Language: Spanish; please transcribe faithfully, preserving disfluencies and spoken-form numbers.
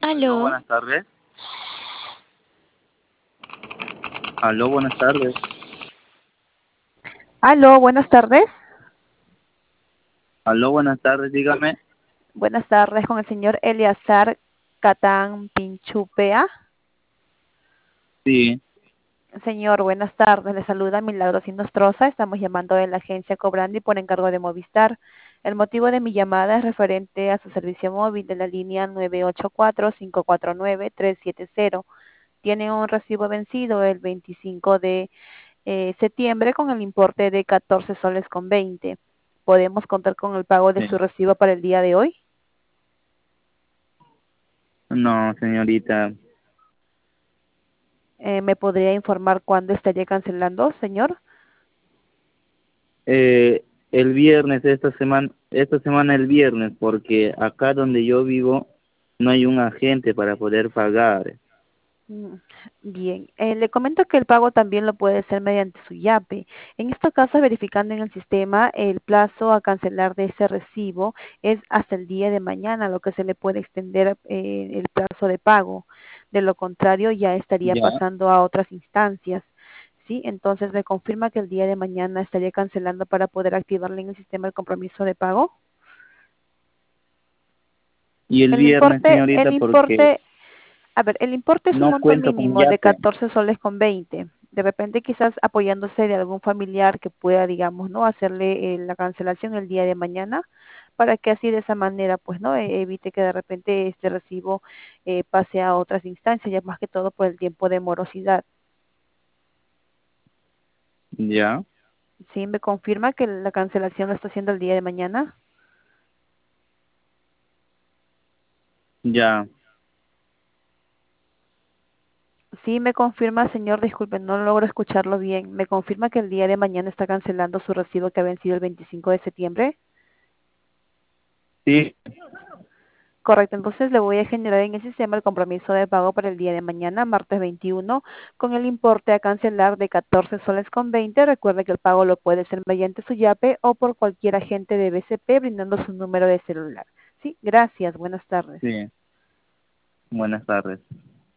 Aló, Aló, buenas tardes. Aló, buenas tardes. aló, buenas tardes. Aló, buenas tardes, dígame. Buenas tardes con el señor Eleazar Catán Pinchupea. Sí, Señor, buenas tardes. Le saluda Milagros Inostroza. Estamos llamando de la agencia Cobrandi por encargo de Movistar. El motivo de mi llamada es referente a su servicio móvil de la línea nueve ocho cuatro, cinco cuatro nueve, tres siete cero. Tiene un recibo vencido el veinticinco de eh, septiembre con el importe de catorce soles con veinte. ¿Podemos contar con el pago de su sí. recibo para el día de hoy? No, señorita. Eh, ¿Me podría informar cuándo estaría cancelando, señor? Eh, el viernes, esta semana, esta semana el viernes, porque acá donde yo vivo no hay un agente para poder pagar. Mm, Bien, eh, le comento que el pago también lo puede hacer mediante su yape. En este caso, verificando en el sistema, el plazo a cancelar de ese recibo es hasta el día de mañana, lo que se le puede extender eh, el plazo de pago. De lo contrario, ya estaría Ya, pasando a otras instancias. ¿Sí? Entonces, me confirma que el día de mañana estaría cancelando para poder activarle en el sistema el compromiso de pago. y el El viernes, importe, el señorita, porque importe A ver, el importe es un no monto cuento con mínimo de yape. catorce soles con veinte. De repente quizás apoyándose de algún familiar que pueda, digamos, ¿no? Hacerle eh, la cancelación el día de mañana para que así de esa manera, pues, ¿no? E- evite que de repente este recibo eh, pase a otras instancias, ya más que todo por el tiempo de morosidad. Ya, ¿Sí? ¿Me confirma que la cancelación lo está haciendo el día de mañana? ya, Sí, me confirma, señor, disculpe, no logro escucharlo bien. ¿Me confirma que el día de mañana está cancelando su recibo que ha vencido el veinticinco de septiembre? sí, Correcto, entonces le voy a generar en el sistema el compromiso de pago para el día de mañana, martes veintiuno, con el importe a cancelar de catorce soles con veinte. Recuerde que el pago lo puede hacer mediante su yape o por cualquier agente de B C P brindando su número de celular. Sí, gracias, buenas tardes. sí. Buenas tardes.